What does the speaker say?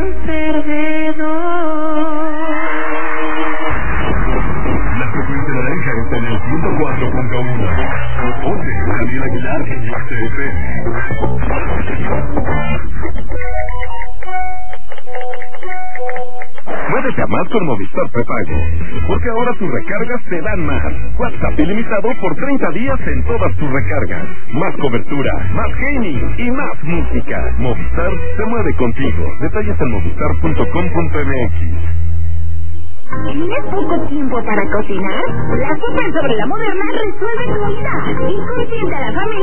perdedor. La frecuencia naranja está en el 104.1. Oye, Javier Aguilar en XFM. Muévete a más con Movistar Prepago, porque ahora tus recargas te dan más. WhatsApp ilimitado por 30 días en todas tus recargas. Más cobertura, más gaming y más música. Movistar se mueve contigo. Detalles en movistar.com.mx. ¿Tienes poco tiempo para cocinar? La Sopa sobre la Moderna resuelve tu vida y consiente a la familia